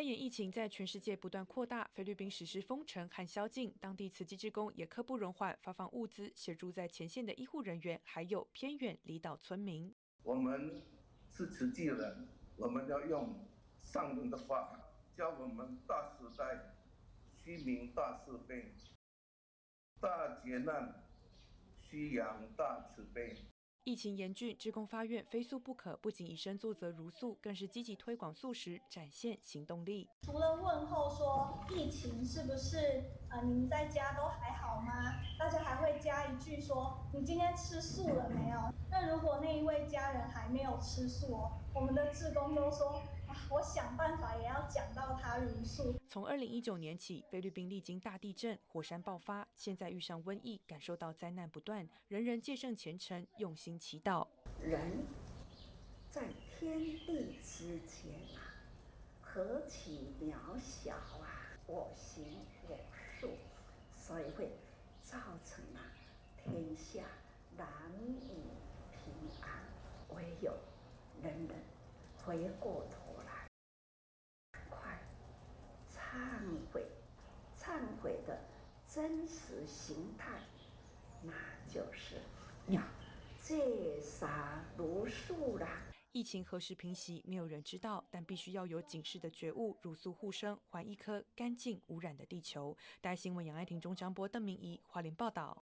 扮演疫情在全世界不断扩大，菲律宾实施封城和宵禁，当地慈济志工也刻不容缓，发放物资协助在前线的医护人员，还有偏远离岛村民。 我们是慈济人，我们要用上人的话教我们大时代须明大慈悲，大劫难须扬大慈悲。 疫情严峻，志工发愿非素不可，不仅以身作则如素，更是积极推广素食，展现行动力。 除了问候说疫情是不是你们在家都还好吗？大家还会加一句说你今天吃素了没有？那如果那一位家人还没有吃素哦，我们的志工都说我想办法也要讲到他如素。 从2019年起，菲律宾历经大地震、火山爆发，现在遇上瘟疫，感受到灾难不断，人人戒慎虔诚，用心祈祷。 人在天地之间啊，何其渺小啊！我行我素，所以会造成天下难以平安。唯有人人回过头来，快忏悔的真实形态，那就是要戒杀如素啦。 疫情何时平息，没有人知道，但必须要有警示的觉悟，如素护生，还一颗干净无染的地球。大新闻杨爱婷、钟张波、邓明仪，花莲报道。